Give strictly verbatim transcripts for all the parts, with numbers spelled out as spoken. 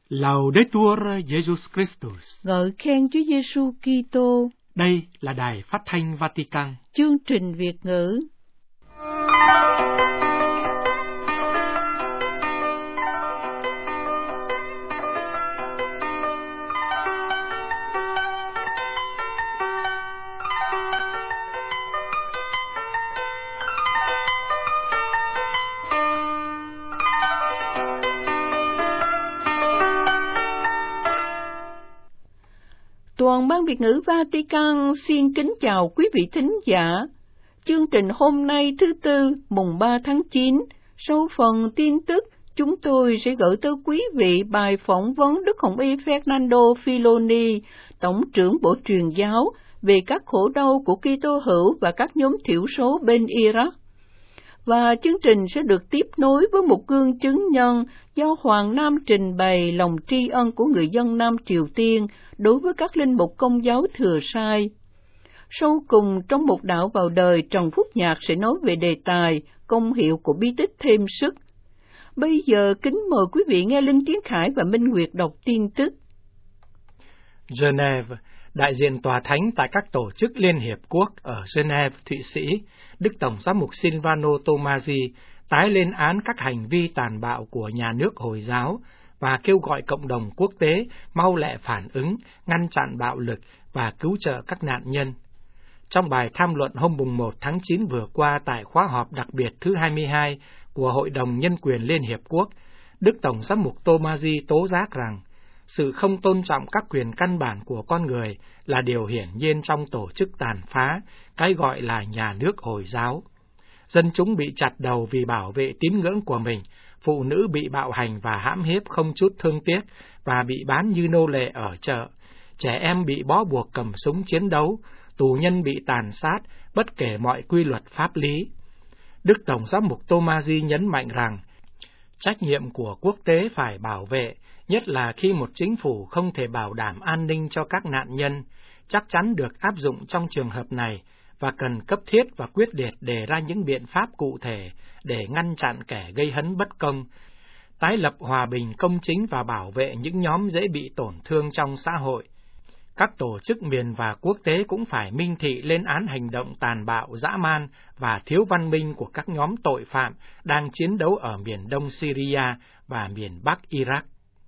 Laudetur Jesus Christus. Ngợi khen Chúa Giêsu Kitô. Đây là Đài Phát thanh Vatican. Chương trình Việt ngữ. Toàn ban Việt ngữ Vatican xin kính chào quý vị thính giả. Chương trình hôm nay thứ Tư, mùng ba tháng chín, sau phần tin tức, chúng tôi sẽ gửi tới quý vị bài phỏng vấn Đức Hồng Y Fernando Filoni, Tổng trưởng Bộ Truyền giáo, về các khổ đau của Kitô hữu và các nhóm thiểu số bên Iraq. Và chương trình sẽ được tiếp nối với một gương chứng nhân do Hoàng Nam trình bày lòng tri ân của người dân Nam Triều Tiên đối với các linh mục Công giáo thừa sai. Sau cùng, trong một đạo vào đời, Trần Phúc Nhạc sẽ nói về đề tài công hiệu của bí tích thêm sức. Bây giờ kính mời quý vị nghe Linh Tiến Khải và Minh Nguyệt đọc tin tức. Geneva, đại diện tòa thánh tại các tổ chức Liên Hiệp Quốc ở Geneva, Thụy Sĩ, Đức Tổng giám mục Silvano Tomasi tái lên án các hành vi tàn bạo của nhà nước Hồi giáo và kêu gọi cộng đồng quốc tế mau lẹ phản ứng, ngăn chặn bạo lực và cứu trợ các nạn nhân. Trong bài tham luận hôm mùng một tháng chín vừa qua tại khóa họp đặc biệt thứ hai mươi hai của Hội đồng Nhân quyền Liên Hiệp Quốc, Đức Tổng giám mục Tomasi tố giác rằng sự không tôn trọng các quyền căn bản của con người là điều hiển nhiên trong tổ chức tàn phá, cái gọi là nhà nước Hồi giáo. Dân chúng bị chặt đầu vì bảo vệ tín ngưỡng của mình, phụ nữ bị bạo hành và hãm hiếp không chút thương tiếc và bị bán như nô lệ ở chợ, trẻ em bị bó buộc cầm súng chiến đấu, tù nhân bị tàn sát, bất kể mọi quy luật pháp lý. Đức Tổng giám mục Tomasi nhấn mạnh rằng, trách nhiệm của quốc tế phải bảo vệ, nhất là khi một chính phủ không thể bảo đảm an ninh cho các nạn nhân, chắc chắn được áp dụng trong trường hợp này và cần cấp thiết và quyết liệt đề ra những biện pháp cụ thể để ngăn chặn kẻ gây hấn bất công, tái lập hòa bình công chính và bảo vệ những nhóm dễ bị tổn thương trong xã hội. Các tổ chức miền và quốc tế cũng phải minh thị lên án hành động tàn bạo, dã man và thiếu văn minh của các nhóm tội phạm đang chiến đấu ở miền đông Syria và miền bắc Iraq.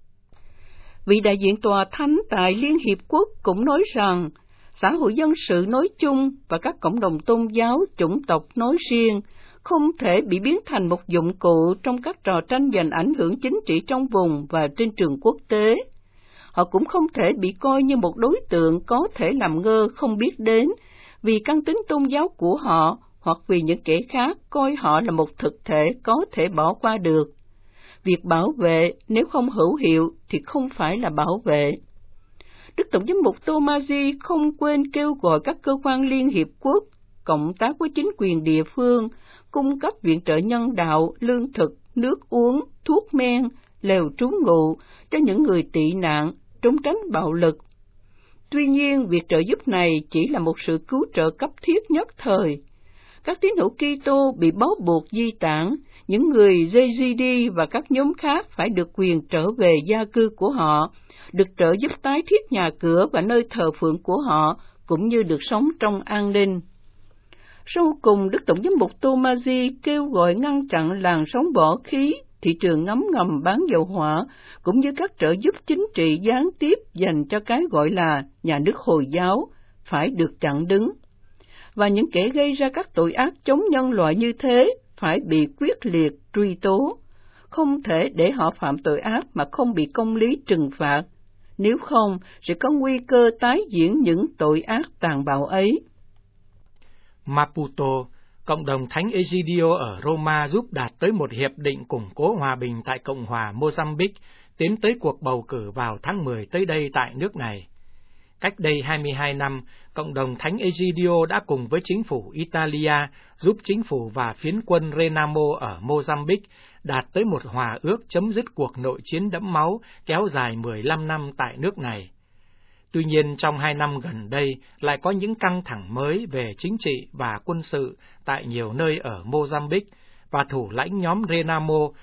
Vị đại diện tòa thánh tại Liên Hiệp Quốc cũng nói rằng, xã hội dân sự nói chung và các cộng đồng tôn giáo, chủng tộc nói riêng không thể bị biến thành một dụng cụ trong các trò tranh giành ảnh hưởng chính trị trong vùng và trên trường quốc tế. Họ cũng không thể bị coi như một đối tượng có thể làm ngơ không biết đến vì căn tính tôn giáo của họ hoặc vì những kẻ khác coi họ là một thực thể có thể bỏ qua được. Việc bảo vệ nếu không hữu hiệu thì không phải là bảo vệ. Đức Tổng giám mục Tomasi không quên kêu gọi các cơ quan Liên Hiệp Quốc cộng tác với chính quyền địa phương cung cấp viện trợ nhân đạo, lương thực, nước uống, thuốc men, lều trú ngụ cho những người tị nạn, trốn tránh bạo lực. Tuy nhiên, việc trợ giúp này chỉ là một sự cứu trợ cấp thiết nhất thời. Các tín hữu Kitô bị bó buộc di tản, những người Yazidi và các nhóm khác phải được quyền trở về gia cư của họ, được trợ giúp tái thiết nhà cửa và nơi thờ phượng của họ, cũng như được sống trong an ninh. Sau cùng, Đức Tổng giám mục Tomasi kêu gọi ngăn chặn làn sóng võ khí, thị trường ngấm ngầm bán dầu hỏa, cũng như các trợ giúp chính trị gián tiếp dành cho cái gọi là nhà nước Hồi giáo, phải được chặn đứng. Và những kẻ gây ra các tội ác chống nhân loại như thế phải bị quyết liệt truy tố. Không thể để họ phạm tội ác mà không bị công lý trừng phạt, nếu không sẽ có nguy cơ tái diễn những tội ác tàn bạo ấy. Maputo, cộng đồng Thánh Egidio ở Roma giúp đạt tới một hiệp định củng cố hòa bình tại Cộng hòa Mozambique, tiến tới cuộc bầu cử vào tháng mười tới đây tại nước này. Cách đây hai mươi hai năm, cộng đồng Thánh Egidio đã cùng với chính phủ Italia giúp chính phủ và phiến quân Renamo ở Mozambique đạt tới một hòa ước chấm dứt cuộc nội chiến đẫm máu kéo dài mười lăm năm tại nước này. Tuy nhiên, trong hai năm gần đây lại có những căng thẳng mới về chính trị và quân sự tại nhiều nơi ở Mozambique, và thủ lãnh nhóm Renamo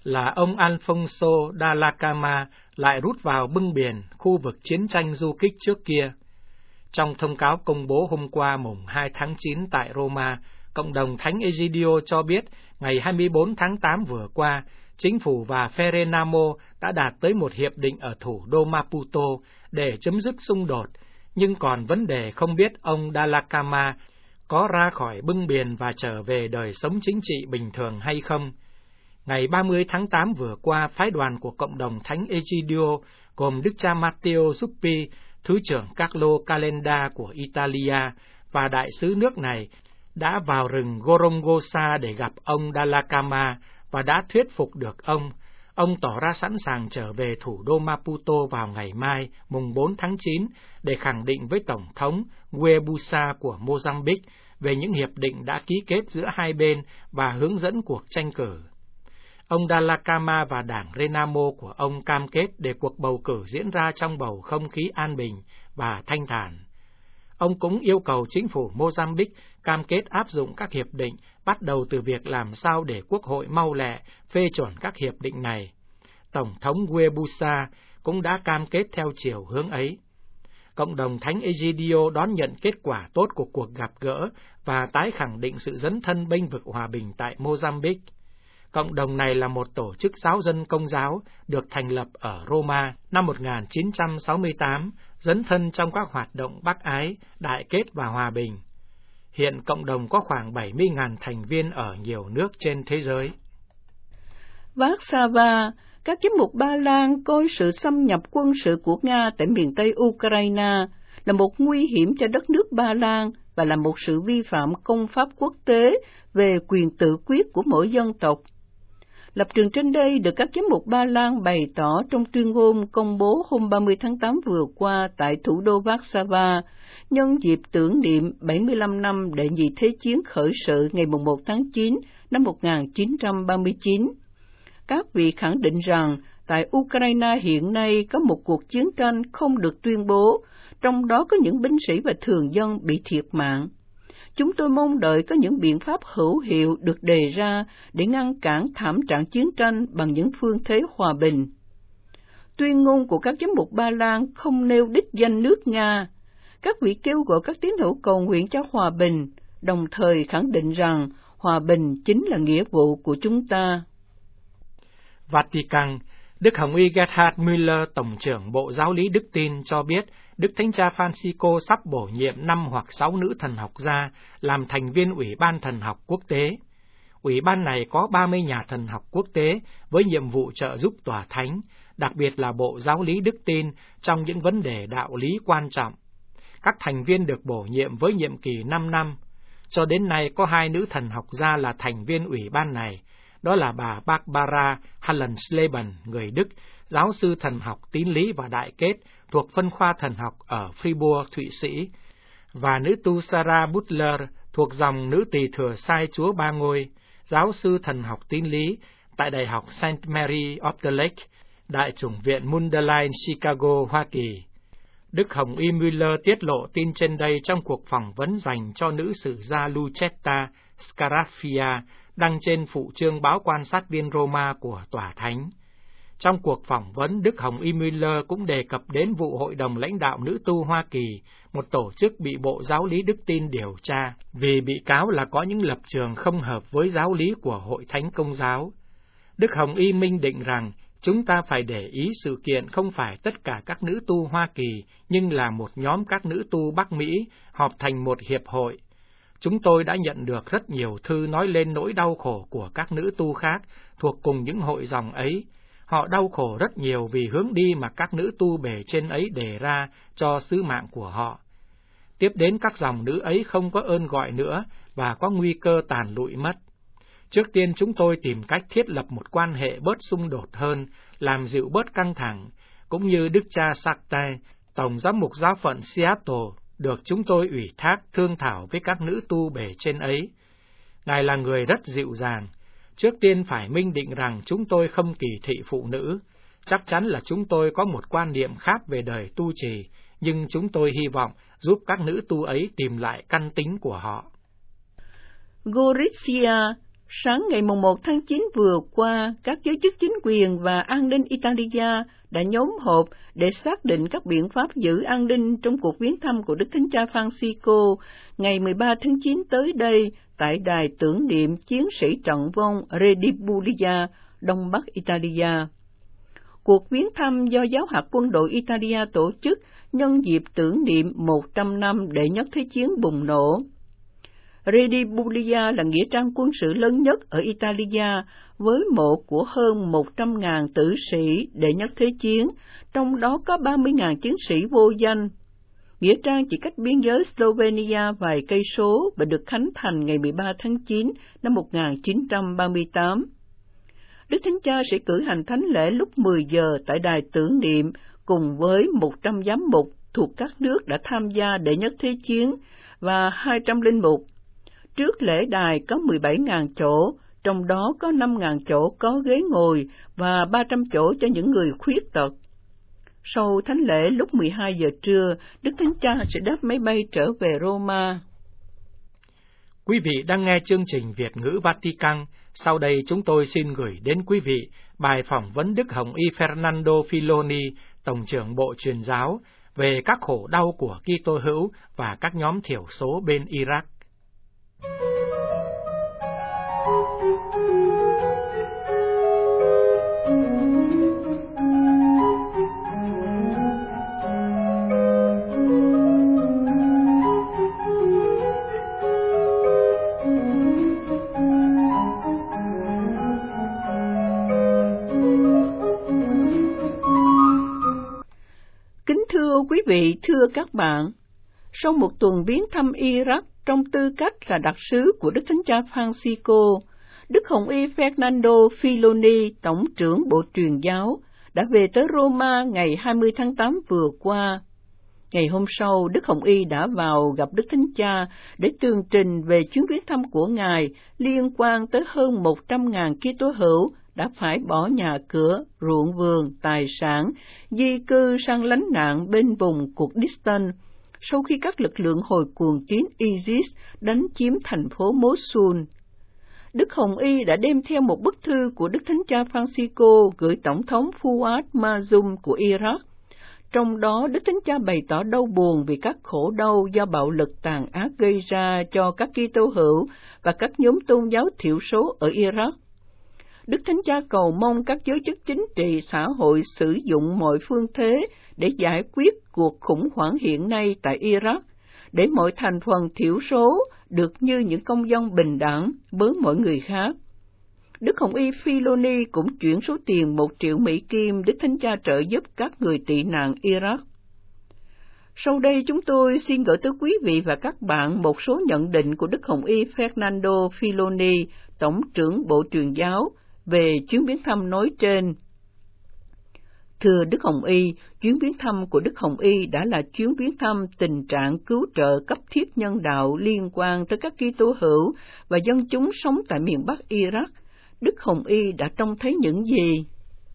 là ông Alfonso Dhlakama lại rút vào bưng biển khu vực chiến tranh du kích trước kia. Trong thông cáo công bố hôm qua mùng hai tháng chín tại Roma, Cộng đồng Thánh Egidio cho biết ngày hai mươi bốn tháng tám vừa qua, chính phủ và phe Renamo đã đạt tới một hiệp định ở thủ đô Maputo để chấm dứt xung đột, nhưng còn vấn đề không biết ông Dhlakama có ra khỏi bưng biển và trở về đời sống chính trị bình thường hay không. Ngày ba mươi tháng tám vừa qua, phái đoàn của Cộng đồng Thánh Egidio gồm Đức cha Matteo Zuppi, Thứ trưởng Carlo Calenda của Italia và đại sứ nước này đã vào rừng Gorongosa để gặp ông Dhlakama và đã thuyết phục được ông. Ông tỏ ra sẵn sàng trở về thủ đô Maputo vào ngày mai, mùng bốn tháng chín, để khẳng định với Tổng thống Guebuza của Mozambique về những hiệp định đã ký kết giữa hai bên và hướng dẫn cuộc tranh cử. Ông Dhlakama và đảng Renamo của ông cam kết để cuộc bầu cử diễn ra trong bầu không khí an bình và thanh thản. Ông cũng yêu cầu chính phủ Mozambique cam kết áp dụng các hiệp định, bắt đầu từ việc làm sao để Quốc hội mau lẹ phê chuẩn các hiệp định này. Tổng thống Guebuza cũng đã cam kết theo chiều hướng ấy. Cộng đồng Thánh Egidio đón nhận kết quả tốt của cuộc gặp gỡ và tái khẳng định sự dấn thân bênh vực hòa bình tại Mozambique. Cộng đồng này là một tổ chức giáo dân Công giáo được thành lập ở Roma năm một nghìn chín trăm sáu mươi tám, dấn thân trong các hoạt động bác ái, đại kết và hòa bình. Hiện cộng đồng có khoảng bảy mươi nghìn thành viên ở nhiều nước trên thế giới. Warsaw, các giám mục Ba Lan coi sự xâm nhập quân sự của Nga tại miền Tây Ukraine là một nguy hiểm cho đất nước Ba Lan và là một sự vi phạm công pháp quốc tế về quyền tự quyết của mỗi dân tộc. Lập trường trên đây được các giám mục Ba Lan bày tỏ trong tuyên ngôn công bố hôm ba mươi tháng tám vừa qua tại thủ đô Warsaw, nhân dịp tưởng niệm bảy mươi lăm năm Đệ nhị Thế chiến khởi sự ngày mùng một tháng chín năm một nghìn chín trăm ba mươi chín. Các vị khẳng định rằng tại Ukraine hiện nay có một cuộc chiến tranh không được tuyên bố, trong đó có những binh sĩ và thường dân bị thiệt mạng. Chúng tôi mong đợi có những biện pháp hữu hiệu được đề ra để ngăn cản thảm trạng chiến tranh bằng những phương thế hòa bình. Tuyên ngôn của các giám mục Ba Lan không nêu đích danh nước Nga. Các vị kêu gọi các tín hữu cầu nguyện cho hòa bình, đồng thời khẳng định rằng hòa bình chính là nghĩa vụ của chúng ta. Vatican, Đức Hồng y Gerhard Müller, Tổng trưởng Bộ Giáo lý Đức Tin cho biết Đức Thánh Cha Francisco sắp bổ nhiệm năm hoặc sáu nữ thần học gia làm thành viên Ủy ban Thần học Quốc tế. Ủy ban này có ba mươi nhà thần học quốc tế với nhiệm vụ trợ giúp Tòa Thánh, đặc biệt là Bộ Giáo lý Đức Tin trong những vấn đề đạo lý quan trọng. Các thành viên được bổ nhiệm với nhiệm kỳ năm năm. Cho đến nay có hai nữ thần học gia là thành viên ủy ban này, đó là bà Barbara Hallensleben, người Đức, giáo sư thần học tín lý và đại kết thuộc phân khoa thần học ở Fribourg, Thụy Sĩ, và nữ tu Sarah Butler thuộc dòng nữ tỳ thừa sai Chúa Ba Ngôi, giáo sư thần học tín lý tại Đại học Saint Mary of the Lake, Đại chủng viện Mundelein, Chicago, Hoa Kỳ. Đức Hồng y Müller tiết lộ tin trên đây trong cuộc phỏng vấn dành cho nữ sử gia Lucetta Scarafia đăng trên phụ chương báo Quan sát viên Roma của Tòa Thánh. Trong cuộc phỏng vấn, Đức Hồng y Müller cũng đề cập đến vụ Hội đồng lãnh đạo nữ tu Hoa Kỳ, một tổ chức bị Bộ Giáo lý Đức Tin điều tra, vì bị cáo là có những lập trường không hợp với giáo lý của Hội Thánh Công giáo. Đức Hồng y minh định rằng, chúng ta phải để ý sự kiện không phải tất cả các nữ tu Hoa Kỳ, nhưng là một nhóm các nữ tu Bắc Mỹ họp thành một hiệp hội. Chúng tôi đã nhận được rất nhiều thư nói lên nỗi đau khổ của các nữ tu khác thuộc cùng những hội dòng ấy. Họ đau khổ rất nhiều vì hướng đi mà các nữ tu bề trên ấy đề ra cho sứ mạng của họ. Tiếp đến các dòng nữ ấy không có ơn gọi nữa và có nguy cơ tàn lụi mất. Trước tiên chúng tôi tìm cách thiết lập một quan hệ bớt xung đột hơn, làm dịu bớt căng thẳng, cũng như Đức cha Sakte, Tổng giám mục giáo phận Seattle, được chúng tôi ủy thác thương thảo với các nữ tu bề trên ấy. Ngài là người rất dịu dàng. Trước tiên phải minh định rằng chúng tôi không kỳ thị phụ nữ. Chắc chắn là chúng tôi có một quan niệm khác về đời tu trì, nhưng chúng tôi hy vọng giúp các nữ tu ấy tìm lại căn tính của họ. Gorizia, Sáng ngày mùng một tháng chín vừa qua, các giới chức chính quyền và an ninh Italia đã nhóm họp để xác định các biện pháp giữ an ninh trong cuộc viếng thăm của Đức Thánh Cha Francisco ngày mười ba tháng chín tới đây tại đài tưởng niệm chiến sĩ trận vong Re di Puglia, Đông Bắc Italia. Cuộc viếng thăm do Giáo hạt quân đội Italia tổ chức nhân dịp tưởng niệm một trăm năm đệ nhất Thế chiến bùng nổ. Re di Puglia là nghĩa trang quân sự lớn nhất ở Italia, với mộ của hơn một trăm nghìn tử sĩ đệ nhất Thế chiến, trong đó có ba mươi nghìn chiến sĩ vô danh. Nghĩa trang chỉ cách biên giới Slovenia vài cây số và được khánh thành ngày mười ba tháng chín năm một nghìn chín trăm ba mươi tám. Đức Thánh Cha sẽ cử hành thánh lễ lúc mười giờ tại đài tưởng niệm cùng với một trăm giám mục thuộc các nước đã tham gia đệ nhất Thế chiến và hai trăm linh mục. Trước lễ đài có mười bảy nghìn chỗ, trong đó có năm nghìn chỗ có ghế ngồi và ba trăm chỗ cho những người khuyết tật. Sau thánh lễ lúc mười hai giờ trưa, Đức Thánh Cha sẽ đáp máy bay trở về Roma. Quý vị đang nghe chương trình Việt ngữ Vatican. Sau đây chúng tôi xin gửi đến quý vị bài phỏng vấn Đức Hồng Y Fernando Filoni, Tổng trưởng Bộ Truyền giáo, về các khổ đau của Kitô hữu và các nhóm thiểu số bên Iraq. Kính thưa quý vị, thưa các bạn, sau một tuần viếng thăm Iraq trong tư cách là đặc sứ của Đức Thánh Cha Francisco, Đức Hồng Y Fernando Filoni, Tổng trưởng Bộ Truyền giáo, đã về tới Roma ngày hai mươi tháng tám vừa qua. Ngày hôm sau, Đức Hồng Y đã vào gặp Đức Thánh Cha để tường trình về chuyến viếng thăm của Ngài liên quan tới hơn một trăm nghìn Kitô hữu đã phải bỏ nhà cửa, ruộng vườn, tài sản, di cư sang lánh nạn bên vùng Kurdistan, sau khi các lực lượng hồi cuồng tín ISIS đánh chiếm thành phố Mosul. Đức Hồng Y đã đem theo một bức thư của Đức Thánh Cha Francisco gửi Tổng thống Fuad Mazum của Iraq. Trong đó, Đức Thánh Cha bày tỏ đau buồn vì các khổ đau do bạo lực tàn ác gây ra cho các Kitô hữu và các nhóm tôn giáo thiểu số ở Iraq. Đức Thánh Cha cầu mong các giới chức chính trị xã hội sử dụng mọi phương thế để giải quyết cuộc khủng hoảng hiện nay tại Iraq, để mọi thành phần thiểu số được như những công dân bình đẳng với mọi người khác. Đức Hồng Y Filoni cũng chuyển số tiền một triệu Mỹ Kim Đức Thánh Cha trợ giúp các người tị nạn Iraq. Sau đây chúng tôi xin gửi tới quý vị và các bạn một số nhận định của Đức Hồng Y Fernando Filoni, Tổng trưởng Bộ Truyền giáo, về chuyến viếng thăm nói trên. Thưa Đức Hồng Y, chuyến viếng thăm của Đức Hồng Y đã là chuyến viếng thăm tình trạng cứu trợ cấp thiết nhân đạo liên quan tới các Kitô hữu và dân chúng sống tại miền Bắc Iraq. Đức Hồng Y đã trông thấy những gì?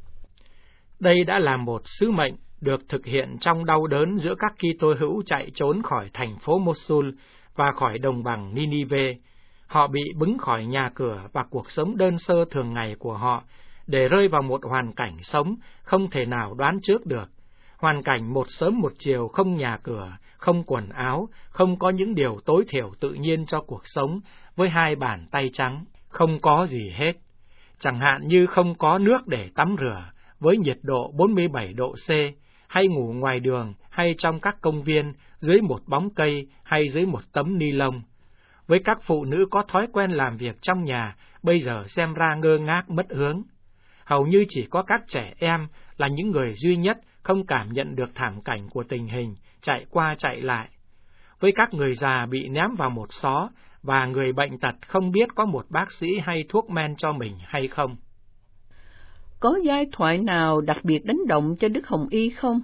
Đây đã là một sứ mệnh được thực hiện trong đau đớn giữa các Kitô hữu chạy trốn khỏi thành phố Mosul và khỏi đồng bằng Ninive. Họ bị bứng khỏi nhà cửa và cuộc sống đơn sơ thường ngày của họ, để rơi vào một hoàn cảnh sống không thể nào đoán trước được. Hoàn cảnh một sớm một chiều, không nhà cửa, không quần áo, không có những điều tối thiểu tự nhiên cho cuộc sống, với hai bàn tay trắng, không có gì hết. Chẳng hạn như không có nước để tắm rửa, với nhiệt độ bốn mươi bảy độ C, hay ngủ ngoài đường, hay trong các công viên, dưới một bóng cây, hay dưới một tấm ni lông. Với các phụ nữ có thói quen làm việc trong nhà, bây giờ xem ra ngơ ngác mất hướng. Hầu như chỉ có các trẻ em là những người duy nhất không cảm nhận được thảm cảnh của tình hình, chạy qua chạy lại. Với các người già bị ném vào một xó, và người bệnh tật không biết có một bác sĩ hay thuốc men cho mình hay không. Có giai thoại nào đặc biệt đánh động cho Đức Hồng Y không?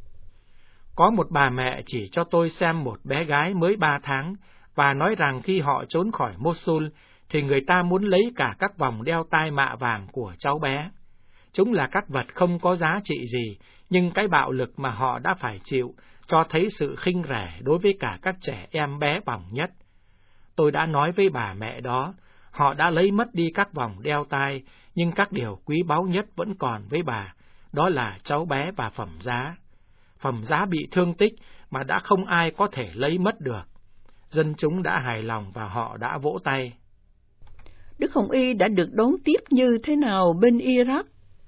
Có một bà mẹ chỉ cho tôi xem một bé gái mới ba tháng, và nói rằng khi họ trốn khỏi Mosul, thì người ta muốn lấy cả các vòng đeo tai mạ vàng của cháu bé. Chúng là các vật không có giá trị gì, nhưng cái bạo lực mà họ đã phải chịu cho thấy sự khinh rẻ đối với cả các trẻ em bé bỏng nhất. Tôi đã nói với bà mẹ đó, Họ đã lấy mất đi các vòng đeo tai, nhưng các điều quý báu nhất vẫn còn với bà, đó là cháu bé và phẩm giá. Phẩm giá bị thương tích mà đã không ai có thể lấy mất được. Dân chúng đã hài lòng và họ đã vỗ tay. Đức Hồng Y đã được đón tiếp như thế nào bên Iraq?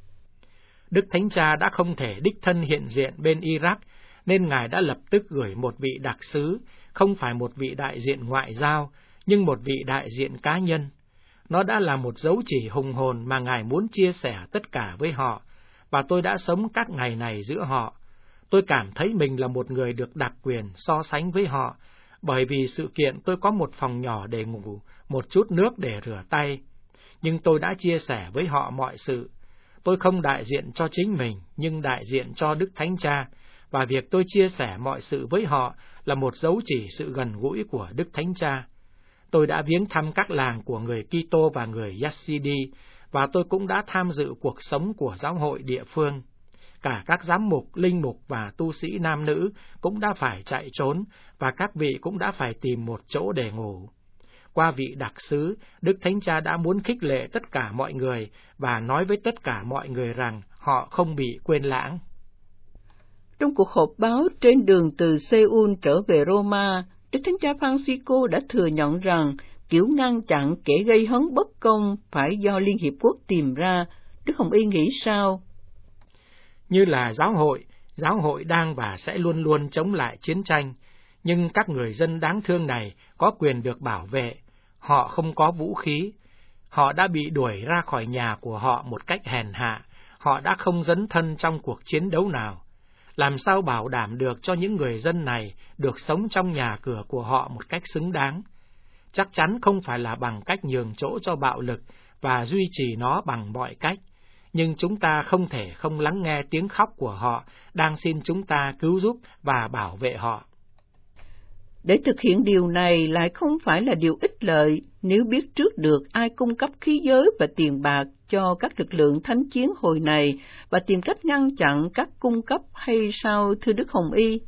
Đức Thánh Cha đã không thể đích thân hiện diện bên Iraq, nên Ngài đã lập tức gửi một vị đặc sứ, không phải một vị đại diện ngoại giao, nhưng một vị đại diện cá nhân. Nó đã là một dấu chỉ hùng hồn mà Ngài muốn chia sẻ tất cả với họ, và tôi đã sống các ngày này giữa họ. Tôi cảm thấy mình là một người được đặc quyền so sánh với họ, bởi vì sự kiện tôi có một phòng nhỏ để ngủ, một chút nước để rửa tay. Nhưng tôi đã chia sẻ với họ mọi sự. Tôi không đại diện cho chính mình, nhưng đại diện cho Đức Thánh Cha, và việc tôi chia sẻ mọi sự với họ là một dấu chỉ sự gần gũi của Đức Thánh Cha. Tôi đã viếng thăm các làng của người Kitô và người Yazidi, và tôi cũng đã tham dự cuộc sống của giáo hội địa phương. Cả các giám mục, linh mục và tu sĩ nam nữ cũng đã phải chạy trốn, và các vị cũng đã phải tìm một chỗ để ngủ. Qua vị đặc sứ, Đức Thánh Cha đã muốn khích lệ tất cả mọi người và nói với tất cả mọi người rằng họ không bị quên lãng. Trong cuộc họp báo trên đường từ Seoul trở về Roma, Đức Thánh Cha Francisco đã thừa nhận rằng kiểu ngăn chặn kẻ gây hấn bất công phải do Liên Hiệp Quốc tìm ra. Đức Hồng Y nghĩ sao? Như là giáo hội, giáo hội đang và sẽ luôn luôn chống lại chiến tranh, nhưng các người dân đáng thương này có quyền được bảo vệ. Họ không có vũ khí. Họ đã bị đuổi ra khỏi nhà của họ một cách hèn hạ. Họ đã không dấn thân trong cuộc chiến đấu nào. Làm sao bảo đảm được cho những người dân này được sống trong nhà cửa của họ một cách xứng đáng? Chắc chắn không phải là bằng cách nhường chỗ cho bạo lực và duy trì nó bằng mọi cách. Nhưng chúng ta không thể không lắng nghe tiếng khóc của họ đang xin chúng ta cứu giúp và bảo vệ họ. Để thực hiện điều này lại không phải là điều ích lợi nếu biết trước được ai cung cấp khí giới và tiền bạc cho các lực lượng thánh chiến hồi này và tìm cách ngăn chặn các cung cấp hay sao, thưa Đức Hồng Y?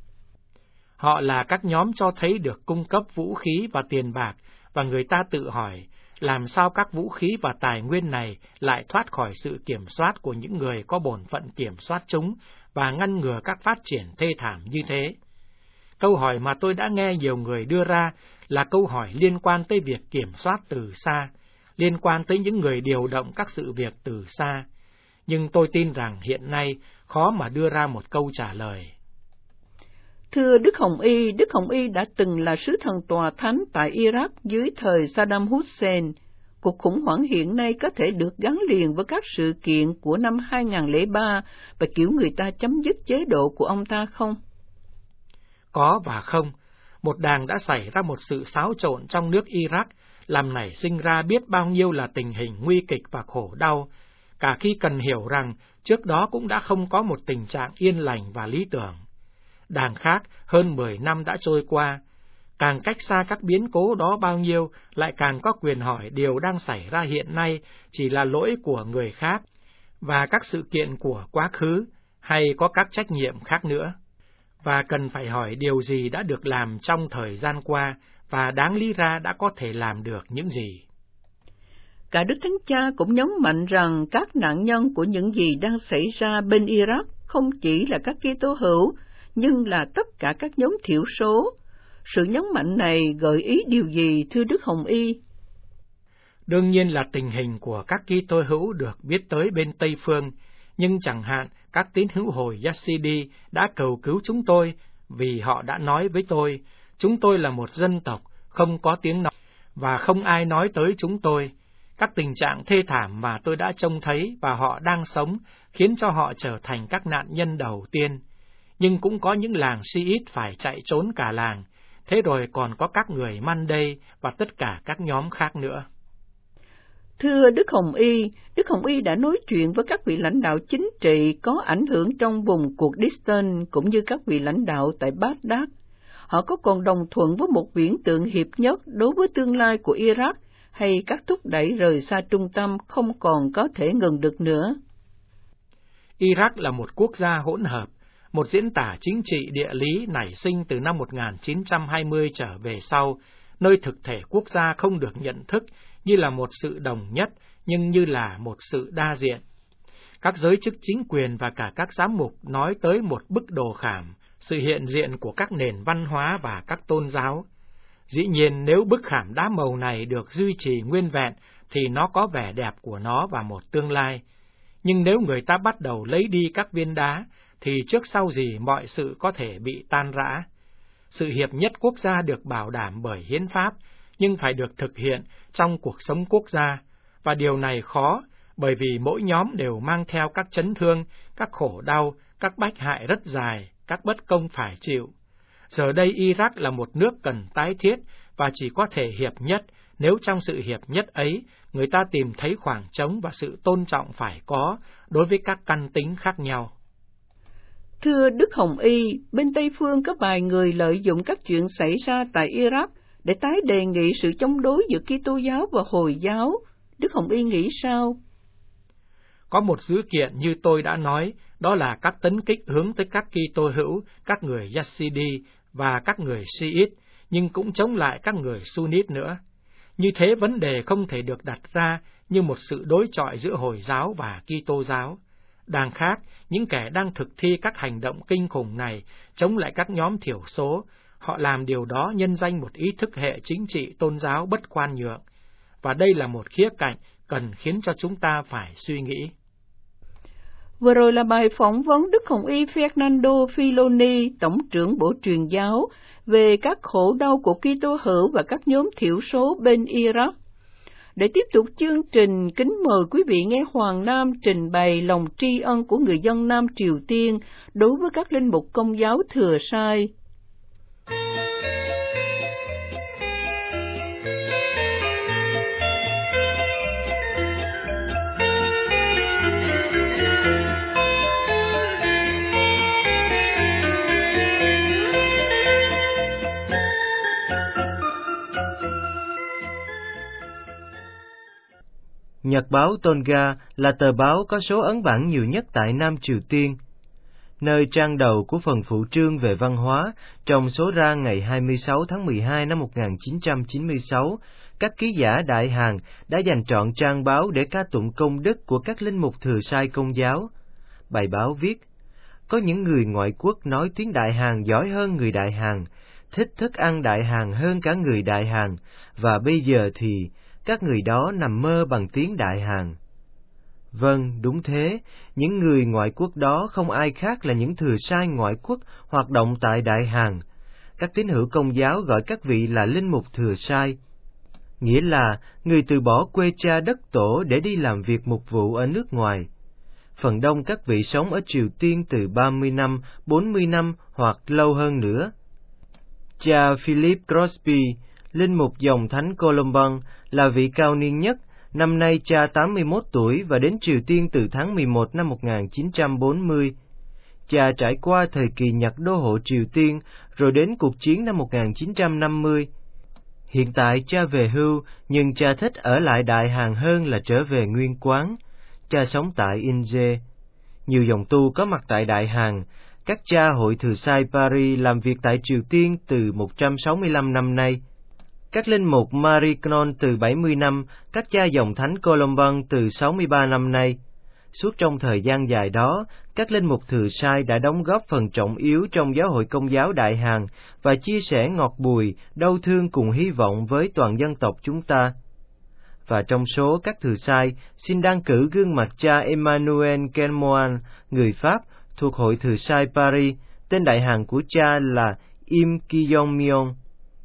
Họ là các nhóm cho thấy được cung cấp vũ khí và tiền bạc, và người ta tự hỏi, làm sao các vũ khí và tài nguyên này lại thoát khỏi sự kiểm soát của những người có bổn phận kiểm soát chúng và ngăn ngừa các phát triển thê thảm như thế? Câu hỏi mà tôi đã nghe nhiều người đưa ra là câu hỏi liên quan tới việc kiểm soát từ xa, liên quan tới những người điều động các sự việc từ xa. Nhưng tôi tin rằng hiện nay khó mà đưa ra một câu trả lời. Thưa Đức Hồng Y, Đức Hồng Y đã từng là sứ thần tòa thánh tại Iraq dưới thời Saddam Hussein. Cuộc khủng hoảng hiện nay có thể được gắn liền với các sự kiện của năm hai không không ba và kiểu người ta chấm dứt chế độ của ông ta không? Có và không. Một đàng đã xảy ra một sự xáo trộn trong nước Iraq, làm nảy sinh ra biết bao nhiêu là tình hình nguy kịch và khổ đau, cả khi cần hiểu rằng trước đó cũng đã không có một tình trạng yên lành và lý tưởng. Đàng khác, hơn mười năm đã trôi qua, càng cách xa các biến cố đó bao nhiêu, lại càng có quyền hỏi điều đang xảy ra hiện nay chỉ là lỗi của người khác, và các sự kiện của quá khứ, hay có các trách nhiệm khác nữa. Và cần phải hỏi điều gì đã được làm trong thời gian qua, và đáng lý ra đã có thể làm được những gì. Cả Đức Thánh Cha cũng nhấn mạnh rằng các nạn nhân của những gì đang xảy ra bên Iraq không chỉ là các Kitô hữu, nhưng là tất cả các nhóm thiểu số. Sự nhấn mạnh này gợi ý điều gì, thưa Đức Hồng Y? Đương nhiên là tình hình của các Kitô hữu được biết tới bên Tây Phương, nhưng chẳng hạn các tín hữu hồi Yazidi đã cầu cứu chúng tôi vì họ đã nói với tôi, chúng tôi là một dân tộc, không có tiếng nói, và không ai nói tới chúng tôi. Các tình trạng thê thảm mà tôi đã trông thấy và họ đang sống khiến cho họ trở thành các nạn nhân đầu tiên. Nhưng cũng có những làng Shiite phải chạy trốn cả làng, thế rồi còn có các người Monday và tất cả các nhóm khác nữa. Thưa Đức Hồng Y, Đức Hồng Y đã nói chuyện với các vị lãnh đạo chính trị có ảnh hưởng trong vùng Kurdistan cũng như các vị lãnh đạo tại Baghdad. Họ có còn đồng thuận với một viễn tượng hiệp nhất đối với tương lai của Iraq hay các thúc đẩy rời xa trung tâm không còn có thể ngừng được nữa? Iraq là một quốc gia hỗn hợp, một diễn tả chính trị địa lý nảy sinh từ năm một nghìn chín trăm hai mươi trở về sau, nơi thực thể quốc gia không được nhận thức như là một sự đồng nhất, nhưng như là một sự đa diện. Các giới chức chính quyền và cả các giám mục nói tới một bức đồ khảm, sự hiện diện của các nền văn hóa và các tôn giáo. Dĩ nhiên, nếu bức khảm đá màu này được duy trì nguyên vẹn, thì nó có vẻ đẹp của nó vào một tương lai. Nhưng nếu người ta bắt đầu lấy đi các viên đá, thì trước sau gì mọi sự có thể bị tan rã. Sự hiệp nhất quốc gia được bảo đảm bởi hiến pháp, nhưng phải được thực hiện trong cuộc sống quốc gia, và điều này khó, bởi vì mỗi nhóm đều mang theo các chấn thương, các khổ đau, các bách hại rất dài, các bất công phải chịu. Giờ đây Iraq là một nước cần tái thiết, và chỉ có thể hiệp nhất nếu trong sự hiệp nhất ấy, người ta tìm thấy khoảng trống và sự tôn trọng phải có đối với các căn tính khác nhau. Thưa Đức Hồng Y, bên Tây Phương có vài người lợi dụng các chuyện xảy ra tại Iraq để tái đề nghị sự chống đối giữa Kitô giáo và Hồi giáo. Đức Hồng Y nghĩ sao? Có một dữ kiện như tôi đã nói, đó là các tấn kích hướng tới các Kitô hữu, các người Yazidi và các người Shiite, nhưng cũng chống lại các người Sunnit nữa. Như thế vấn đề không thể được đặt ra như một sự đối chọi giữa Hồi giáo và Kitô giáo. Đằng khác, những kẻ đang thực thi các hành động kinh khủng này chống lại các nhóm thiểu số, họ làm điều đó nhân danh một ý thức hệ chính trị tôn giáo bất khoan nhượng. Và đây là một khía cạnh cần khiến cho chúng ta phải suy nghĩ. Vừa rồi là bài phỏng vấn Đức Hồng Y Fernando Filoni, Tổng trưởng Bộ Truyền giáo, về các khổ đau của Kitô hữu và các nhóm thiểu số bên Iraq. Để tiếp tục chương trình, kính mời quý vị nghe Hoàng Nam trình bày lòng tri ân của người dân Nam Triều Tiên đối với các linh mục Công giáo thừa sai. Nhật báo Tonga là tờ báo có số ấn bản nhiều nhất tại Nam Triều Tiên. Nơi trang đầu của phần phụ trương về văn hóa, trong số ra ngày hai mươi sáu tháng mười hai năm một nghìn chín trăm chín mươi sáu, các ký giả Đại Hàn đã dành trọn trang báo để ca tụng công đức của các linh mục thừa sai Công giáo. Bài báo viết, có những người ngoại quốc nói tiếng Đại Hàn giỏi hơn người Đại Hàn, thích thức ăn Đại Hàn hơn cả người Đại Hàn, và bây giờ thì các người đó nằm mơ bằng tiếng Đại Hàn. Vâng, đúng thế, những người ngoại quốc đó không ai khác là những thừa sai ngoại quốc hoạt động tại Đại Hàn. Các tín hữu Công giáo gọi các vị là linh mục thừa sai, nghĩa là người từ bỏ quê cha đất tổ để đi làm việc mục vụ ở nước ngoài. Phần đông các vị sống ở Triều Tiên từ ba mươi năm, bốn mươi năm hoặc lâu hơn nữa. Cha Philip Crosby, linh mục dòng thánh Columban, là vị cao niên nhất, năm nay cha tám mươi mốt tuổi và đến Triều Tiên từ tháng mười một năm một nghìn chín trăm bốn mươi. Cha trải qua thời kỳ Nhật đô hộ Triều Tiên, rồi đến cuộc chiến năm một nghìn chín trăm năm mươi. Hiện tại cha về hưu, nhưng cha thích ở lại Đại Hàn hơn là trở về nguyên quán. Cha sống tại Inje. Nhiều dòng tu có mặt tại Đại Hàn. Các cha hội thừa sai Paris làm việc tại Triều Tiên từ một trăm sáu mươi lăm năm nay. Các linh mục Marignon từ bảy mươi năm, các cha dòng thánh Columban từ sáu mươi ba năm nay. Suốt trong thời gian dài đó, các linh mục thừa sai đã đóng góp phần trọng yếu trong giáo hội Công giáo Đại Hàn và chia sẻ ngọt bùi, đau thương cùng hy vọng với toàn dân tộc chúng ta. Và trong số các thừa sai, xin đăng cử gương mặt cha Emmanuel Kenmoan, người Pháp, thuộc hội thừa sai Paris, tên Đại Hàn của cha là Im Kiyong-myong.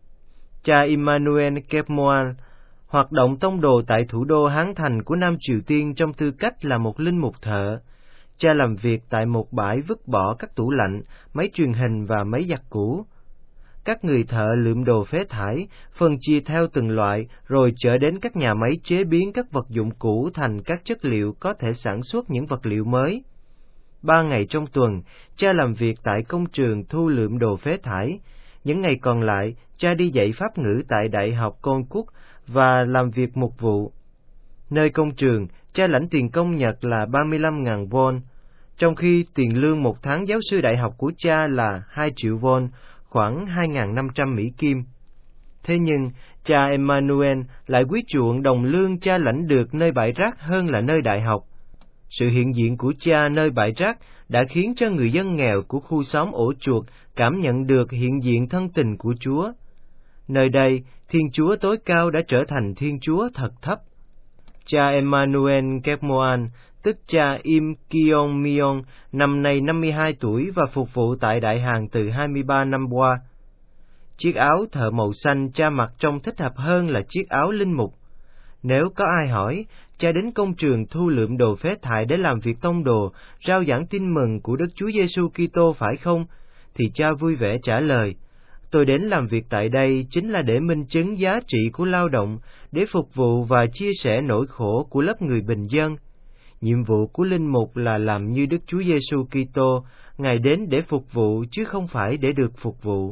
Cha Emmanuel Kenmoan hoạt động tông đồ tại thủ đô Hán Thành của Nam Triều Tiên trong tư cách là một linh mục thợ. Cha làm việc tại một bãi vứt bỏ các tủ lạnh, máy truyền hình và máy giặt cũ. Các người thợ lượm đồ phế thải, phân chia theo từng loại, rồi chở đến các nhà máy chế biến các vật dụng cũ thành các chất liệu có thể sản xuất những vật liệu mới. Ba ngày trong tuần, cha làm việc tại công trường thu lượm đồ phế thải. Những ngày còn lại, cha đi dạy Pháp ngữ tại Đại học Con Quốc và làm việc mục vụ. Nơi công trường, cha lãnh tiền công Nhật là ba mươi lăm nghìn won, trong khi tiền lương một tháng giáo sư đại học của cha là hai triệu won, khoảng hai nghìn năm trăm Mỹ Kim. Thế nhưng, cha Emmanuel lại quý chuộng đồng lương cha lãnh được nơi bãi rác hơn là nơi đại học. Sự hiện diện của cha nơi bãi rác đã khiến cho người dân nghèo của khu xóm ổ chuột cảm nhận được hiện diện thân tình của Chúa. Nơi đây, Thiên Chúa tối cao đã trở thành Thiên Chúa thật thấp. Cha Emmanuel Kepmoan, tức cha Im Kion Mion, năm nay năm mươi hai tuổi và phục vụ tại Đại Hàn từ hai mươi ba năm qua. Chiếc áo thợ màu xanh cha mặc trông thích hợp hơn là chiếc áo linh mục. Nếu có ai hỏi, cha đến công trường thu lượm đồ phế thải để làm việc tông đồ, rao giảng tin mừng của Đức Chúa Giêsu Kitô phải không? Thì cha vui vẻ trả lời, tôi đến làm việc tại đây chính là để minh chứng giá trị của lao động, để phục vụ và chia sẻ nỗi khổ của lớp người bình dân. Nhiệm vụ của linh mục là làm như Đức Chúa Giêsu Kitô, Ngài đến để phục vụ chứ không phải để được phục vụ.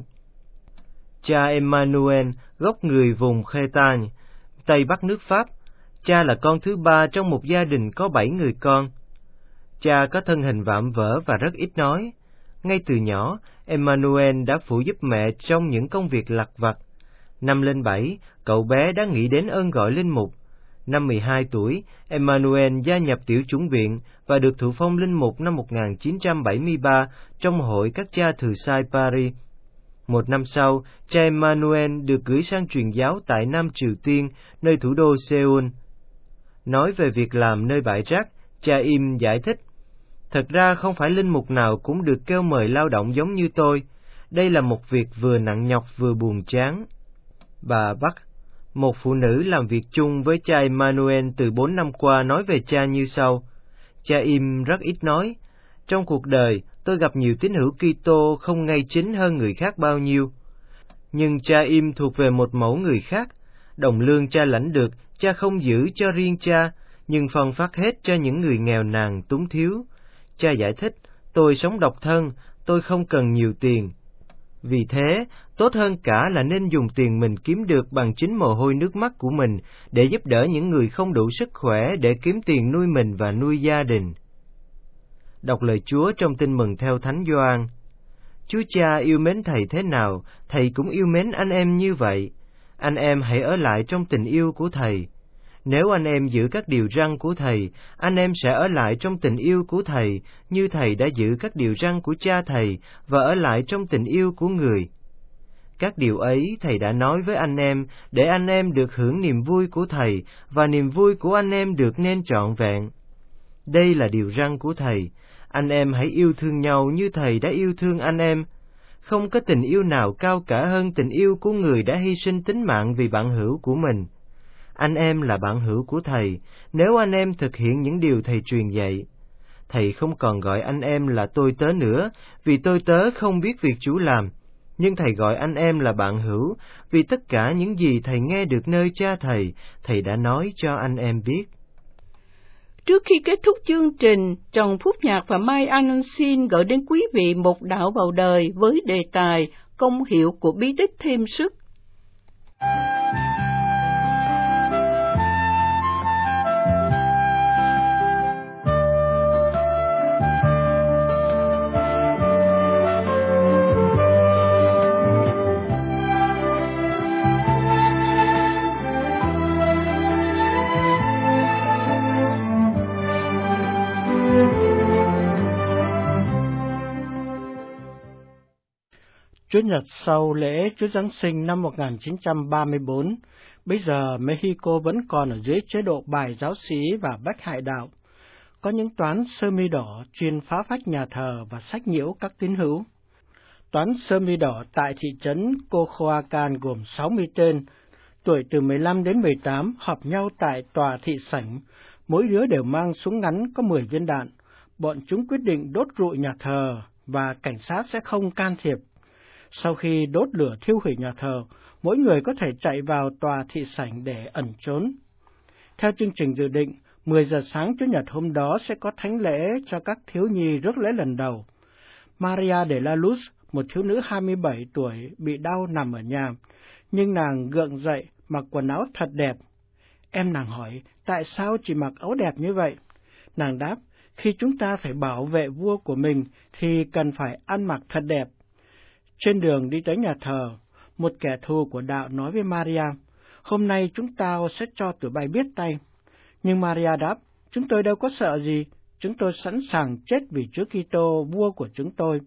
Cha Emmanuel, gốc người vùng Bretagne, Tây Bắc nước Pháp. Cha là con thứ ba trong một gia đình có bảy người con. Cha có thân hình vạm vỡ và rất ít nói. Ngay từ nhỏ, Emmanuel đã phụ giúp mẹ trong những công việc lặt vặt. Năm lên bảy, cậu bé đã nghĩ đến ơn gọi linh mục. Năm mười hai tuổi, Emmanuel gia nhập tiểu chủng viện và được thụ phong linh mục năm một nghìn chín trăm bảy mươi ba trong hội các cha thừa sai Paris. Một năm sau, cha Emmanuel được gửi sang truyền giáo tại Nam Triều Tiên, nơi thủ đô Seoul. Nói về việc làm nơi bãi rác, cha Im giải thích, thật ra không phải linh mục nào cũng được kêu mời lao động giống như tôi. Đây là một việc vừa nặng nhọc vừa buồn chán. Bà Bắc, một phụ nữ làm việc chung với cha Emmanuel từ bốn năm qua, nói về cha như sau. Cha Im rất ít nói. Trong cuộc đời, tôi gặp nhiều tín hữu Kitô không ngay chính hơn người khác bao nhiêu. Nhưng cha Im thuộc về một mẫu người khác. Đồng lương cha lãnh được, cha không giữ cho riêng cha, nhưng phân phát hết cho những người nghèo nàn túng thiếu. Cha giải thích, tôi sống độc thân, tôi không cần nhiều tiền. Vì thế, tốt hơn cả là nên dùng tiền mình kiếm được bằng chính mồ hôi nước mắt của mình để giúp đỡ những người không đủ sức khỏe để kiếm tiền nuôi mình và nuôi gia đình. Đọc lời Chúa trong Tin mừng theo Thánh Gioan. Chúa Cha yêu mến Thầy thế nào, Thầy cũng yêu mến anh em như vậy. Anh em hãy ở lại trong tình yêu của Thầy. Nếu anh em giữ các điều răn của Thầy, anh em sẽ ở lại trong tình yêu của Thầy, như Thầy đã giữ các điều răn của Cha Thầy và ở lại trong tình yêu của người. Các điều ấy Thầy đã nói với anh em, để anh em được hưởng niềm vui của Thầy, và niềm vui của anh em được nên trọn vẹn. Đây là điều răn của Thầy, anh em hãy yêu thương nhau như Thầy đã yêu thương anh em. Không có tình yêu nào cao cả hơn tình yêu của người đã hy sinh tính mạng vì bạn hữu của mình. Anh em là bạn hữu của Thầy, nếu anh em thực hiện những điều Thầy truyền dạy. Thầy không còn gọi anh em là tôi tớ nữa, vì tôi tớ không biết việc Chủ làm, nhưng Thầy gọi anh em là bạn hữu, vì tất cả những gì Thầy nghe được nơi Cha Thầy, Thầy đã nói cho anh em biết. Trước khi kết thúc chương trình, Trần Phúc Nhạc và Mai Anh xin gửi đến quý vị một đạo bào đời với đề tài Công hiệu của bí tích thêm sức. Chúa Nhật sau lễ Chúa Giáng sinh năm một nghìn chín trăm ba mươi tư, bây giờ Mexico vẫn còn ở dưới chế độ bài giáo sĩ và bách hại đạo. Có những toán sơ mi đỏ chuyên phá phách nhà thờ và sách nhiễu các tín hữu. Toán sơ mi đỏ tại thị trấn Coyoacán gồm sáu mươi tên, tuổi từ mười lăm đến mười tám, họp nhau tại tòa thị sảnh, mỗi đứa đều mang súng ngắn có mười viên đạn. Bọn chúng quyết định đốt rụi nhà thờ và cảnh sát sẽ không can thiệp. Sau khi đốt lửa thiêu hủy nhà thờ, mỗi người có thể chạy vào tòa thị sảnh để ẩn trốn. Theo chương trình dự định, mười giờ sáng Chủ nhật hôm đó sẽ có thánh lễ cho các thiếu nhi rước lễ lần đầu. Maria de la Luz, một thiếu nữ hai mươi bảy tuổi, bị đau nằm ở nhà, nhưng nàng gượng dậy, mặc quần áo thật đẹp. Em nàng hỏi, tại sao chỉ mặc áo đẹp như vậy? Nàng đáp, khi chúng ta phải bảo vệ vua của mình thì cần phải ăn mặc thật đẹp. Trên đường đi tới nhà thờ, Một kẻ thù của đạo nói với Maria, hôm nay chúng ta sẽ cho tụi bay biết tay. Nhưng Maria đáp, chúng tôi đâu có sợ gì, chúng tôi sẵn sàng chết vì Chúa Kitô vua của chúng tôi.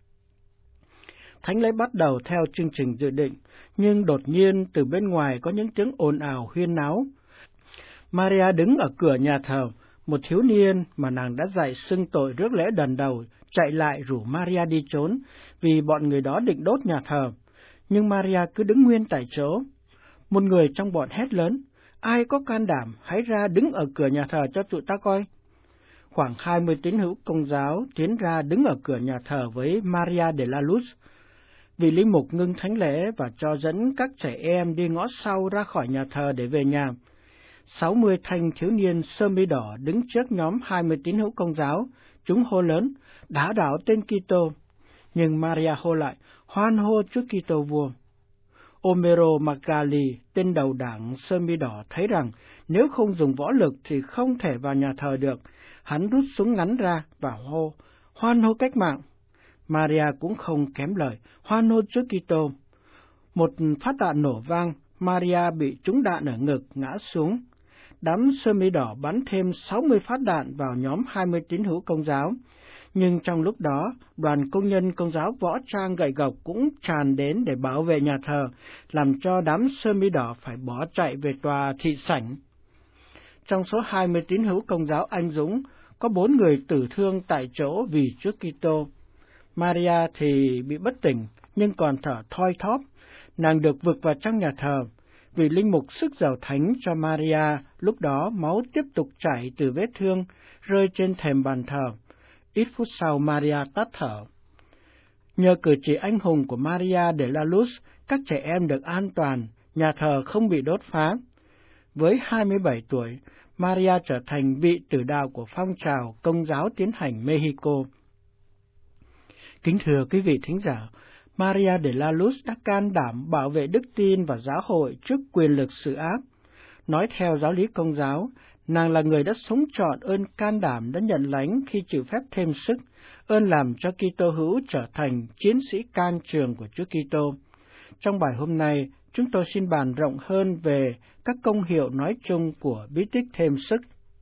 Thánh lễ bắt đầu theo chương trình dự định, nhưng đột nhiên từ bên ngoài có những tiếng ồn ào huyên náo. Maria đứng ở cửa nhà thờ, một thiếu niên mà nàng đã dạy xưng tội rước lễ đần đầu chạy lại rủ Maria đi trốn vì bọn người đó định đốt nhà thờ. Nhưng Maria cứ đứng nguyên tại chỗ. Một người trong bọn hét lớn, ai có can đảm hãy ra đứng ở cửa nhà thờ cho tụi ta coi. Khoảng hai mươi tín hữu Công giáo tiến ra đứng ở cửa nhà thờ với Maria de la Luz. Vị linh mục ngưng thánh lễ và cho dẫn các trẻ em đi ngõ sau ra khỏi nhà thờ để về nhà. Sáu mươi thanh thiếu niên sơ mi đỏ đứng trước nhóm hai mươi tín hữu Công giáo, chúng hô lớn, đá đảo tên Kitô. Nhưng Maria hô lại, hoan hô Chúa Kitô vua. Omero Magali, tên đầu đảng sơ mi đỏ, thấy rằng nếu không dùng võ lực thì không thể vào nhà thờ được. Hắn rút súng ngắn ra và hô, hoan hô cách mạng. Maria cũng không kém lời, hoan hô Chúa Kitô. Một phát đạn nổ vang, Maria bị trúng đạn ở ngực, ngã xuống. Đám sơ mi đỏ bắn thêm sáu mươi phát đạn vào nhóm hai mươi tín hữu Công giáo. Nhưng trong lúc đó, đoàn công nhân Công giáo võ trang gậy gộc cũng tràn đến để bảo vệ nhà thờ, làm cho đám sơ mi đỏ phải bỏ chạy về tòa thị sảnh. Trong số hai mươi tín hữu Công giáo anh dũng, có bốn người tử thương tại chỗ vì Chúa Kitô. Maria thì bị bất tỉnh, nhưng còn thở thoi thóp. Nàng được vực vào trong nhà thờ. Vì linh mục sức giàu thánh cho Maria, lúc đó máu tiếp tục chảy từ vết thương, rơi trên thềm bàn thờ. Ít phút sau Maria tắt thở. Nhờ cử chỉ anh hùng của Maria de la Luz, các trẻ em được an toàn, nhà thờ không bị đốt phá. Với hai mươi bảy tuổi, Maria trở thành vị tử đạo của phong trào Công giáo tiến hành Mexico. Kính thưa quý vị thính giả, Maria de la Luz đã can đảm bảo vệ đức tin và giáo hội trước quyền lực sự ác. Nói theo giáo lý Công giáo, nàng là người đã sống trọn ơn can đảm đã nhận lãnh khi chịu phép thêm sức, ơn làm cho Kitô hữu trở thành chiến sĩ can trường của Chúa Kitô. Trong bài hôm nay, chúng tôi xin bàn rộng hơn về các công hiệu nói chung của bí tích thêm sức.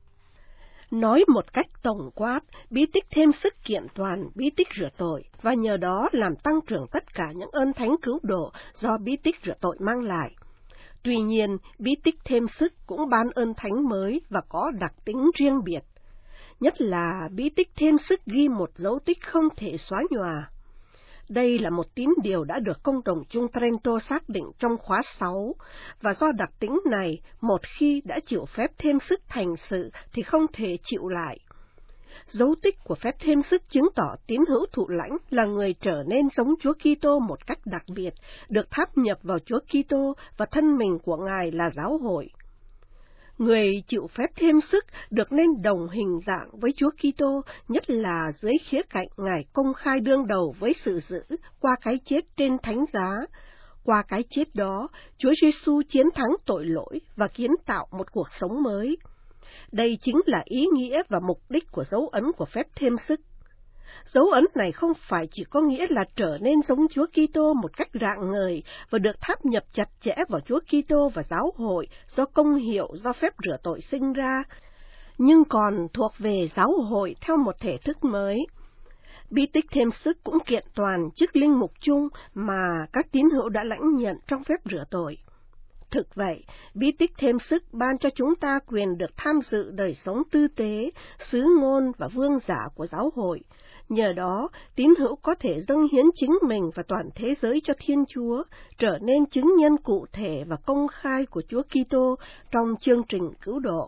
Nói một cách tổng quát, bí tích thêm sức kiện toàn bí tích rửa tội và nhờ đó làm tăng trưởng tất cả những ơn thánh cứu độ do bí tích rửa tội mang lại. Tuy nhiên, bí tích thêm sức cũng ban ơn thánh mới và có đặc tính riêng biệt. Nhất là bí tích thêm sức ghi một dấu tích không thể xóa nhòa. Đây là một tín điều đã được Công đồng chung Trento xác định trong khóa sáu, và do đặc tính này, một khi đã chịu phép thêm sức thành sự thì không thể chịu lại. Dấu tích của phép thêm sức chứng tỏ tín hữu thụ lãnh là người trở nên giống Chúa Kitô một cách đặc biệt, được tháp nhập vào Chúa Kitô và thân mình của Ngài là giáo hội. Người chịu phép thêm sức được nên đồng hình dạng với Chúa Kitô, nhất là dưới khía cạnh Ngài công khai đương đầu với sự dữ qua cái chết trên thánh giá. Qua cái chết đó, Chúa Giêsu chiến thắng tội lỗi và kiến tạo một cuộc sống mới. Đây chính là ý nghĩa và mục đích của dấu ấn của phép thêm sức. Dấu ấn này không phải chỉ có nghĩa là trở nên giống Chúa Kitô một cách rạng ngời và được tháp nhập chặt chẽ vào Chúa Kitô và giáo hội do công hiệu do phép rửa tội sinh ra, nhưng còn thuộc về giáo hội theo một thể thức mới. Bí tích thêm sức cũng kiện toàn chức linh mục chung mà các tín hữu đã lãnh nhận trong phép rửa tội. Thực vậy, bí tích thêm sức ban cho chúng ta quyền được tham dự đời sống tư tế, sứ ngôn và vương giả của giáo hội. Nhờ đó, tín hữu có thể dâng hiến chính mình và toàn thế giới cho Thiên Chúa, trở nên chứng nhân cụ thể và công khai của Chúa Kitô trong chương trình cứu độ.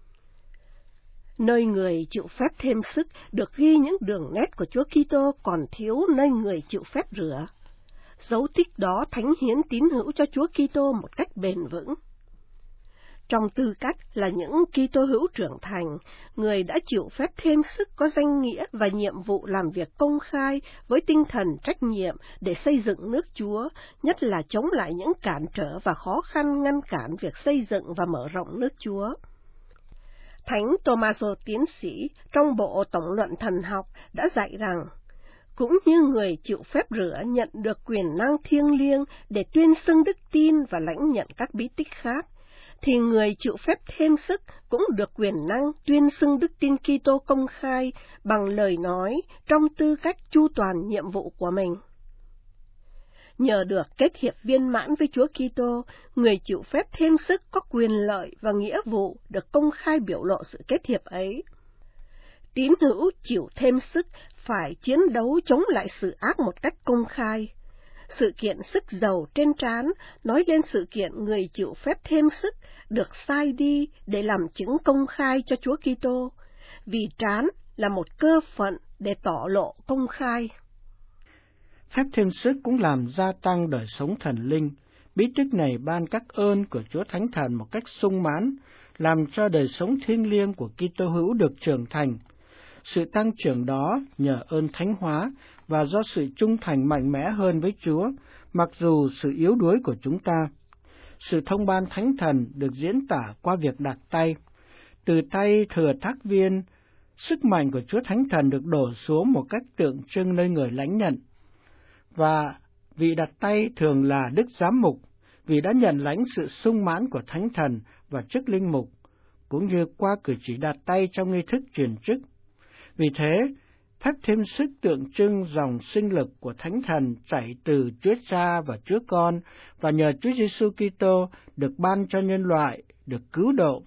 Nơi người chịu phép thêm sức được ghi những đường nét của Chúa Kitô còn thiếu nơi người chịu phép rửa. Dấu tích đó thánh hiến tín hữu cho Chúa Kitô một cách bền vững. Trong tư cách là những Kitô hữu trưởng thành, người đã chịu phép thêm sức có danh nghĩa và nhiệm vụ làm việc công khai với tinh thần trách nhiệm để xây dựng nước Chúa, nhất là chống lại những cản trở và khó khăn ngăn cản việc xây dựng và mở rộng nước Chúa. Thánh Tommaso tiến sĩ trong bộ Tổng luận thần học đã dạy rằng, cũng như người chịu phép rửa nhận được quyền năng thiêng liêng để tuyên xưng đức tin và lãnh nhận các bí tích khác, thì người chịu phép thêm sức cũng được quyền năng tuyên xưng đức tin Kitô công khai bằng lời nói trong tư cách chu toàn nhiệm vụ của mình. Nhờ được kết hiệp viên mãn với Chúa Kitô, người chịu phép thêm sức có quyền lợi và nghĩa vụ được công khai biểu lộ sự kết hiệp ấy. Tín hữu chịu thêm sức phải chiến đấu chống lại sự ác một cách công khai. Sự kiện sức dầu trên trán nói lên sự kiện người chịu phép thêm sức được sai đi để làm chứng công khai cho Chúa Kitô, vì trán là một cơ phận để tỏ lộ công khai. Phép thêm sức cũng làm gia tăng đời sống thần linh. Bí tích này ban các ơn của Chúa Thánh Thần một cách sung mãn, làm cho đời sống thiêng liêng của Kitô hữu được trưởng thành. Sự tăng trưởng đó nhờ ơn thánh hóa và do sự trung thành mạnh mẽ hơn với Chúa, mặc dù sự yếu đuối của chúng ta. Sự thông ban Thánh Thần được diễn tả qua việc đặt tay. Từ tay thừa thác viên, sức mạnh của Chúa Thánh Thần được đổ xuống một cách tượng trưng nơi người lãnh nhận. Và vị đặt tay thường là Đức Giám mục, vì đã nhận lãnh sự sung mãn của Thánh Thần và chức linh mục, cũng như qua cử chỉ đặt tay trong nghi thức truyền chức. Vì thế, phép thêm sức tượng trưng dòng sinh lực của Thánh Thần chảy từ Chúa Cha và Chúa Con, và nhờ Chúa Giêsu Kitô được ban cho nhân loại được cứu độ.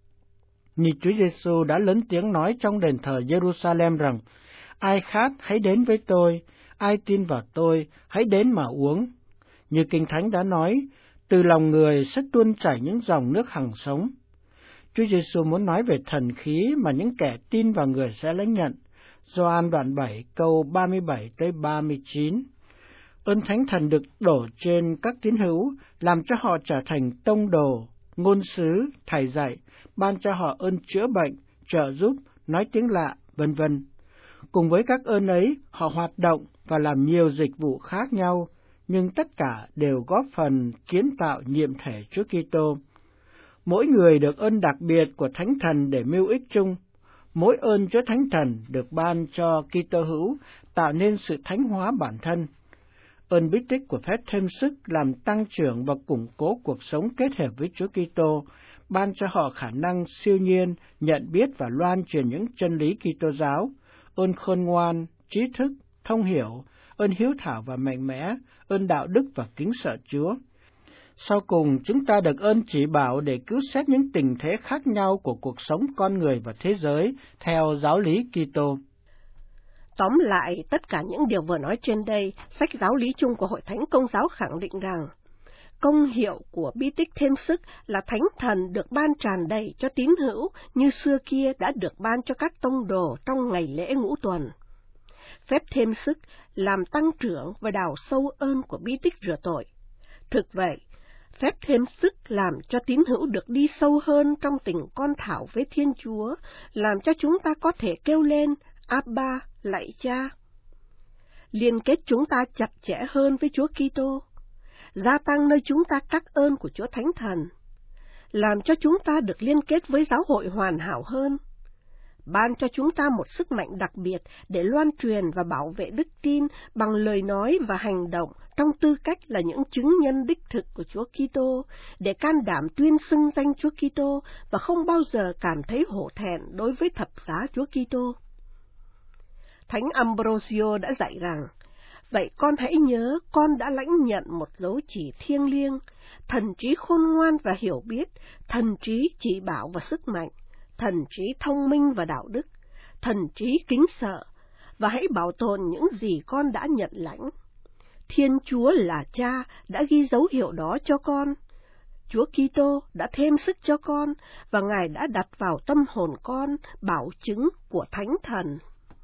Như Chúa Giêsu đã lớn tiếng nói trong đền thờ Jerusalem rằng: "Ai khát hãy đến với tôi, ai tin vào tôi hãy đến mà uống." Như Kinh Thánh đã nói, từ lòng người sẽ tuôn chảy những dòng nước hằng sống. Chúa Giêsu muốn nói về thần khí mà những kẻ tin vào người sẽ lãnh nhận. Gioan đoạn bảy câu ba mươi bảy tới ba mươi chín. Ơn Thánh Thần được đổ trên các tín hữu, làm cho họ trở thành tông đồ, ngôn sứ, thầy dạy, ban cho họ ơn chữa bệnh, trợ giúp, nói tiếng lạ, vân vân. Cùng với các ơn ấy, họ hoạt động và làm nhiều dịch vụ khác nhau, nhưng tất cả đều góp phần kiến tạo nhiệm thể Chúa Kitô. Mỗi người được ơn đặc biệt của Thánh Thần để mưu ích chung. Mỗi ơn Chúa Thánh Thần được ban cho Kitô hữu tạo nên sự thánh hóa bản thân. Ơn bí tích của phép thêm sức làm tăng trưởng và củng cố cuộc sống kết hợp với Chúa Kitô, ban cho họ khả năng siêu nhiên, nhận biết và loan truyền những chân lý Kitô giáo. Ơn khôn ngoan, trí thức, thông hiểu, ơn hiếu thảo và mạnh mẽ, ơn đạo đức và kính sợ Chúa. Sau cùng, chúng ta được ơn chỉ bảo để cứu xét những tình thế khác nhau của cuộc sống con người và thế giới theo giáo lý Kitô. Tóm lại, tất cả những điều vừa nói trên đây, sách giáo lý chung của Hội Thánh Công giáo khẳng định rằng, công hiệu của bí tích thêm sức là Thánh Thần được ban tràn đầy cho tín hữu như xưa kia đã được ban cho các tông đồ trong ngày lễ ngũ tuần. Phép thêm sức làm tăng trưởng và đào sâu ơn của bí tích rửa tội. Thực vậy, phép thêm sức làm cho tín hữu được đi sâu hơn trong tình con thảo với Thiên Chúa, làm cho chúng ta có thể kêu lên Abba, lạy Cha. Liên kết chúng ta chặt chẽ hơn với Chúa Kitô, gia tăng nơi chúng ta các ơn của Chúa Thánh Thần, làm cho chúng ta được liên kết với giáo hội hoàn hảo hơn, ban cho chúng ta một sức mạnh đặc biệt để loan truyền và bảo vệ đức tin bằng lời nói và hành động trong tư cách là những chứng nhân đích thực của Chúa Kitô, để can đảm tuyên xưng danh Chúa Kitô và không bao giờ cảm thấy hổ thẹn đối với thập giá Chúa Kitô. Thánh Ambrosio đã dạy rằng, vậy con hãy nhớ con đã lãnh nhận một dấu chỉ thiêng liêng, thần trí khôn ngoan và hiểu biết, thần trí chỉ bảo và sức mạnh, thần trí thông minh và đạo đức, thần trí kính sợ, và hãy bảo tồn những gì con đã nhận lãnh. Thiên Chúa là Cha đã ghi dấu hiệu đó cho con. Chúa Kitô đã thêm sức cho con, và Ngài đã đặt vào tâm hồn con bảo chứng của Thánh Thần.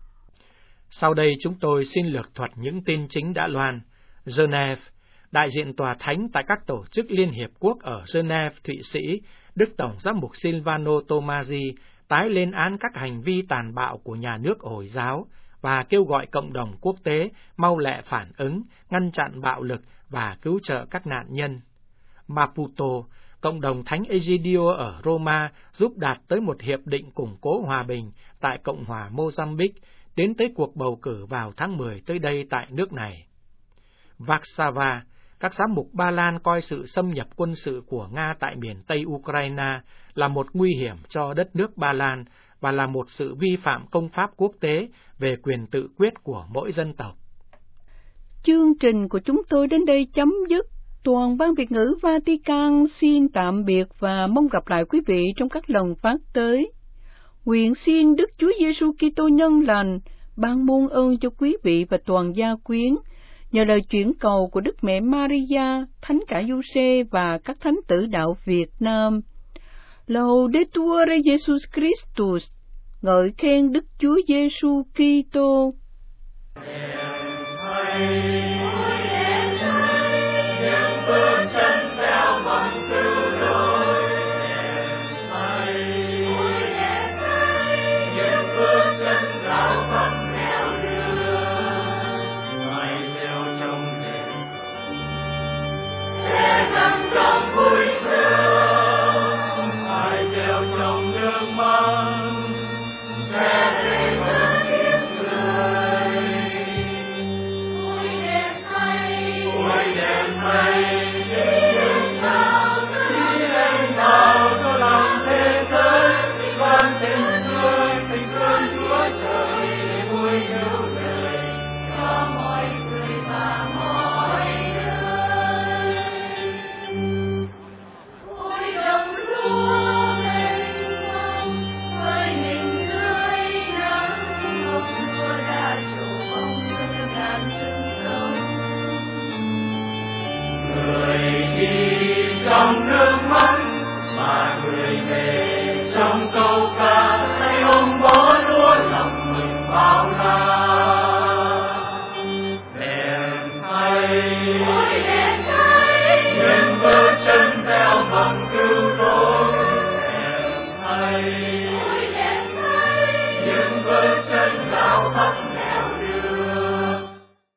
Sau đây chúng tôi xin lược thuật những tin chính đã loan. Geneva, đại diện tòa thánh tại các tổ chức Liên Hiệp Quốc ở Geneva, Thụy Sĩ, Đức Tổng giám mục Silvano Tomasi tái lên án các hành vi tàn bạo của nhà nước Hồi giáo và kêu gọi cộng đồng quốc tế mau lẹ phản ứng, ngăn chặn bạo lực và cứu trợ các nạn nhân. Maputo, cộng đồng Thánh Egidio ở Roma giúp đạt tới một hiệp định củng cố hòa bình tại Cộng hòa Mozambique, đến tới cuộc bầu cử vào tháng mười tới đây tại nước này. Warsaw, các giám mục Ba Lan coi sự xâm nhập quân sự của Nga tại miền Tây Ukraine là một nguy hiểm cho đất nước Ba Lan và là một sự vi phạm công pháp quốc tế về quyền tự quyết của mỗi dân tộc. Chương trình của chúng tôi đến đây chấm dứt. Toàn ban Việt ngữ Vatican xin tạm biệt và mong gặp lại quý vị trong các lần phát tới. Nguyện xin Đức Chúa Giêsu Kitô nhân lành ban muôn ơn cho quý vị và toàn gia quyến, nhờ lời chuyển cầu của Đức Mẹ Maria, Thánh Cả Giuse và các thánh tử đạo Việt Nam. Laudetur Jesus Christus, ngợi khen Đức Chúa Giêsu Kitô.